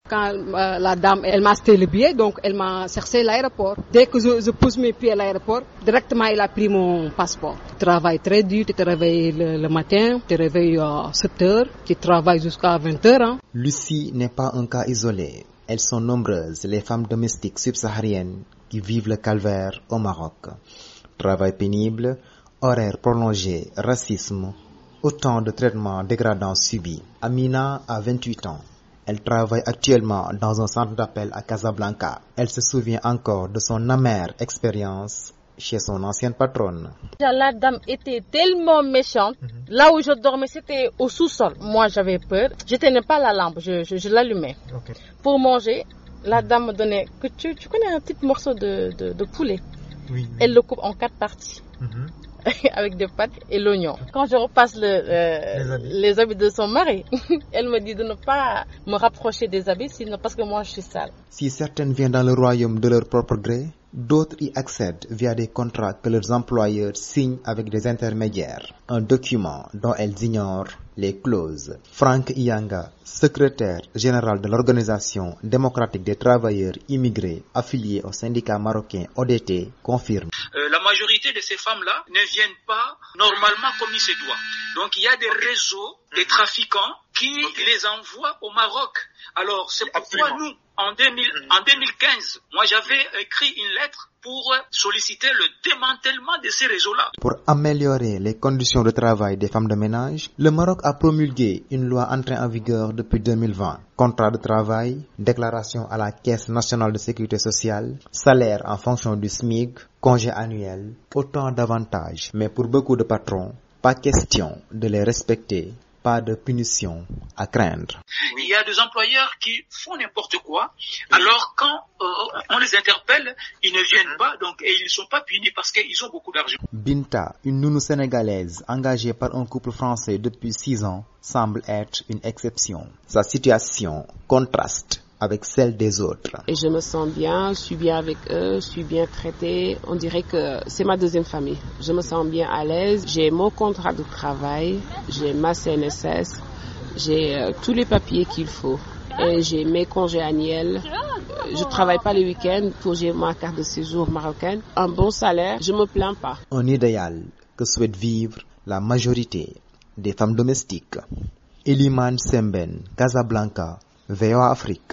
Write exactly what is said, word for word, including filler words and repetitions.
Quand euh, la dame, elle m'a acheté le billet, donc elle m'a cherché à l'aéroport. Dès que je, je pose mes pieds à l'aéroport, directement il a pris mon passeport. Tu travailles très dur, tu te réveilles le, le matin, tu te réveilles à sept heures, tu travailles jusqu'à vingt heures. Hein. Lucie n'est pas un cas isolé. Elles sont nombreuses, les femmes domestiques subsahariennes qui vivent le calvaire au Maroc. Travail pénible, horaires prolongés, racisme, autant de traitements dégradants subis. Amina a vingt-huit ans. Elle travaille actuellement dans un centre d'appel à Casablanca. Elle se souvient encore de son amère expérience chez son ancienne patronne. La dame était tellement méchante. Mm-hmm. Là où je dormais, c'était au sous-sol. Moi, j'avais peur. Je tenais pas la lampe, je, je, je l'allumais. Okay. Pour manger, la dame me donnait, que tu, tu connais un petit morceau de, de, de poulet. Oui, oui. Elle le coupe en quatre parties. Mm-hmm. Avec des pâtes et l'oignon. Quand je repasse le, euh, les, habits. les habits de son mari, elle me dit de ne pas me rapprocher des habits, sinon parce que moi je suis sale. Si certaines viennent dans le royaume de leur propre gré, d'autres y accèdent via des contrats que leurs employeurs signent avec des intermédiaires. Un document dont elles ignorent les clauses. Franck Iyanga, secrétaire général de l'Organisation démocratique des travailleurs immigrés affiliés au syndicat marocain O D T, confirme. Euh, la majorité de ces femmes-là ne viennent pas normalement comme il se doit. Donc il y a des réseaux, des trafiquants qui okay. les envoient au Maroc. Alors c'est pourquoi Absolument. nous, en, deux mille, en deux mille quinze, moi j'avais écrit une lettre pour solliciter le démantèlement de ces réseaux-là. Pour améliorer les conditions de travail des femmes de ménage, le Maroc a promulgué une loi entrée en vigueur depuis deux mille vingt. Contrat de travail, déclaration à la Caisse nationale de sécurité sociale, salaire en fonction du SMIC, congé annuel, autant d'avantages. Mais pour beaucoup de patrons, pas question de les respecter. Pas de punition à craindre. Il y a des employeurs qui font n'importe quoi, alors quand euh, on les interpelle, ils ne viennent pas, donc, et ils ne sont pas punis parce qu'ils ont beaucoup d'argent. Binta, une nounou sénégalaise engagée par un couple français depuis six ans, semble être une exception. Sa situation contraste avec celle des autres. Et je me sens bien, je suis bien avec eux, je suis bien traitée. On dirait que c'est ma deuxième famille. Je me sens bien à l'aise. J'ai mon contrat de travail, j'ai ma C N S S, j'ai euh, tous les papiers qu'il faut. Et j'ai mes congés annuels. Je travaille pas les week-ends pour j'ai ma carte de séjour marocaine. Un bon salaire, je me plains pas. Un idéal que souhaite vivre la majorité des femmes domestiques. Elimane Sembène, Casablanca, V O A Afrique.